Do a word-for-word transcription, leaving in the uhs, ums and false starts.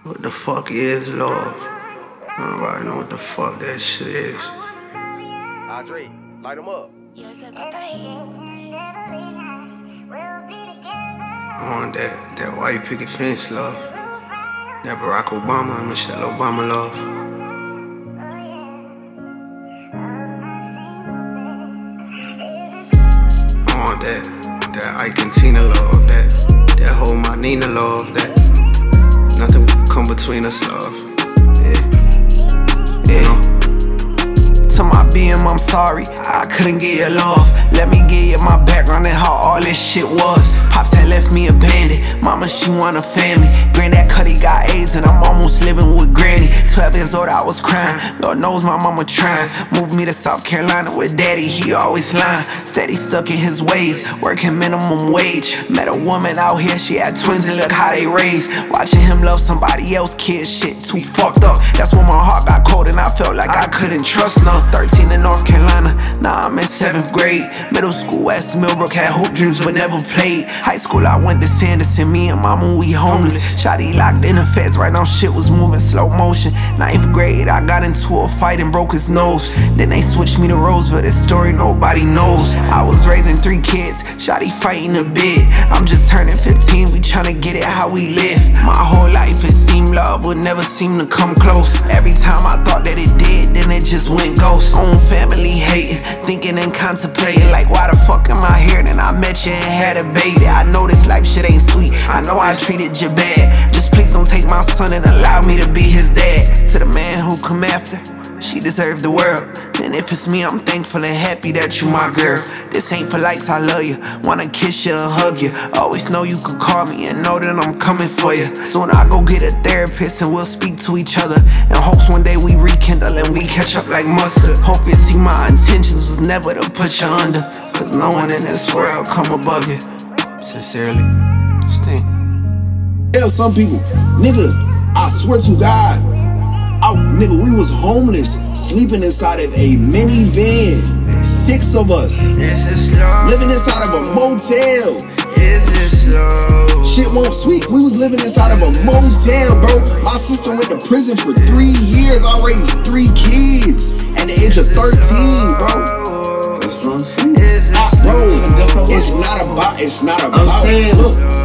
What the fuck is love? Nobody know what the fuck that shit is. Andre, light him up. I want that, that white picket fence love. That Barack Obama and Michelle Obama love. I want that, that Ike and Tina love. That, that whole my Nina love. That nothing come between us love. Yeah, yeah. You know? To my B M, I'm sorry, I couldn't get your love. Let me give you my background and how all this shit was. Pops had left me abandoned, mama she want a family. Granddad Cuddy got AIDS and I'm almost living with granny. Twelve years old I was crying, Lord knows my mama trying. Moved me to South Carolina with daddy, he always lying. Steady stuck in his ways, working minimum wage. Met a woman out here, she had twins and look how they raised. Watching him love somebody else, kid shit too fucked up. That's when my heart got cold and I felt like I couldn't trust none. Thirteen in North Carolina, now I'm in seventh grade. Middle school, West Millbrook, had hoop dreams but never played. High school, I went to Sanderson, me and mama, we homeless. Shotty locked in the feds, right now shit was moving slow motion. Ninth grade, I got into a fight and broke his nose. Then they switched me to Roseville, this story nobody knows. I was raising three kids, Shotty fighting a bit. I'm just turning fifteen, we tryna get it how we live. My whole life it seemed love would never seem to come close. Every time I thought that it did, then it just went ghost. Own family hating, thinking and contemplating like why the fuck am I here? Then I met you and had a baby. I know this life shit ain't sweet, I know I treated you bad. Just please don't take my son and allow me to be his dad. To the man who come after, she deserved the world. And if it's me, I'm thankful and happy that you my girl. This ain't for likes, I love you, wanna kiss you and hug you. Always know you could call me and know that I'm coming for you. Soon I go get a therapist and we'll speak to each other. In hopes one day we rekindle and we catch up like mustard. Hope you see my intentions was never to put you under, cause no one in this world come above you. Sincerely, Sting. Tell some people, nigga, I swear to God, I, nigga, we was homeless, sleeping inside of a minivan. Six of us. Living inside of a motel. Shit won't sweet. We was living inside of a motel, bro. My sister went to prison for three years. I raised three kids at the age of thirteen, bro. That's what I'm saying. I, bro, it's not about, it's not about, look.